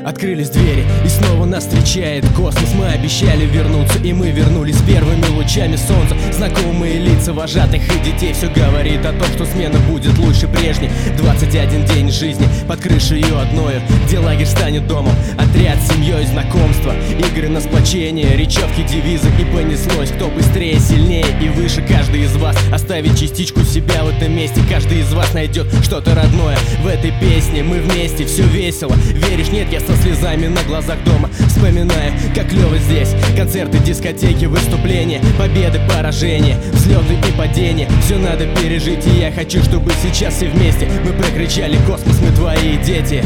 Открылись двери, и снова нас встречает космос. Мы обещали вернуться, и мы вернулись первыми лучами солнца. Знакомые лица вожатых и детей. Все говорит о том, что смена будет лучше прежней. 21 день жизни под крышею одною, где лагерь станет домом, отряд с семьей, знакомства, игры на сплочение, речевки, девизы. И понеслось, кто быстрее, сильнее и выше. Каждый из вас оставит частичку себя в этом месте. Каждый из вас найдет что-то родное в этой песне. Мы вместе, все весело. Веришь, нет, я со слезами на глазах дома вспоминаю, как клево здесь. Концерты, дискотеки, выступления, победы, поражения, взлеты и падения. Все надо пережить, и я хочу, чтобы сейчас все вместе мы прокричали: космос, мы твои дети.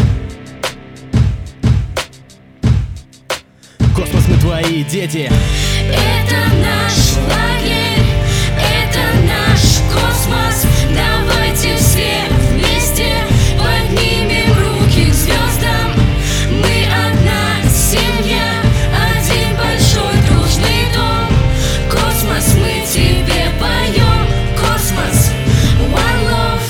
Космос, мы твои дети. Это наш лагерь, это наш космос. Давайте все вместе поднимем руки к звездам. Мы одна семья, один большой дружный дом. Космос, мы тебе поем. Космос, one love.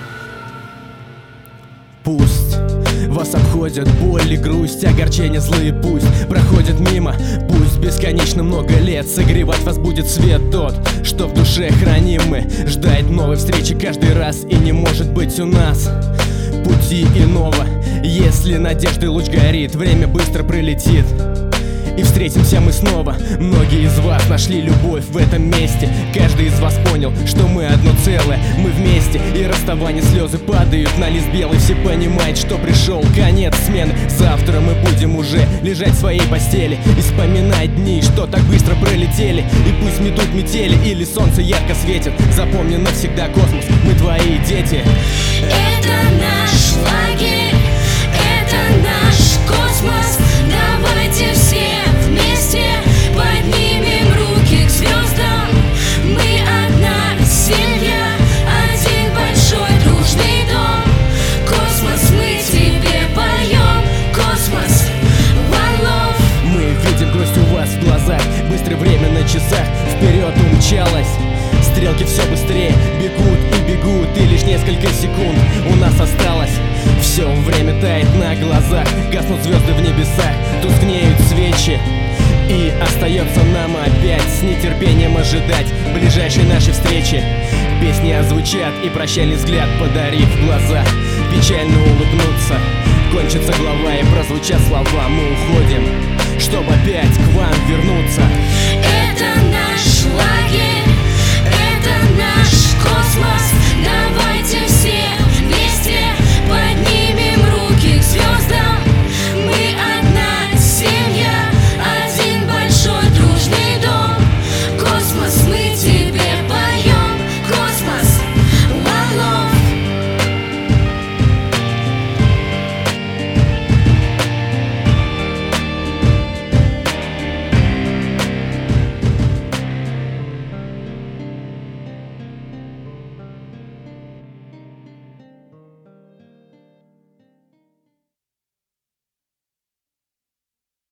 Пусть вас обходят боль и грусть, огорчения злые пусть проходят мимо. Пусть бесконечно много лет согревать вас будет свет тот, что в душе храним мы. Ждать новой встречи каждый раз, и не может быть у нас пути иного. Если надежды луч горит, время быстро пролетит, и встретимся мы снова. Многие из вас нашли любовь в этом месте. Каждый из вас понял, что мы одно целое. Мы вместе, и расставание, слезы падают на лист белый. Все понимают, что пришел конец смены. Завтра мы будем уже лежать в своей постели и вспоминать дни, что так быстро пролетели. И пусть метут метели или солнце ярко светит, запомни навсегда, космос, мы твои дети. Это наш лагерь, это наш космос. Давайте все вместе поднимем руки к звездам. Мы одна семья, один большой дружный дом. Космос, мы тебе поем. Космос, one love. Мы видим грусть у вас в глазах, быстрое время на часах вперед умчалось. Стрелки все быстрее бегут и бегут, и лишь несколько секунд у нас осталось. Все время тает на глазах, гаснут звезды в небесах, тускнеют свечи. И остается нам опять с нетерпением ожидать ближайшей нашей встречи. Песни озвучат и прощальный взгляд, подарив глаза, печально улыбнуться. Кончится глава и прозвучат слова: мы уходим, чтобы опять к вам вернуться. Это наш лагерь.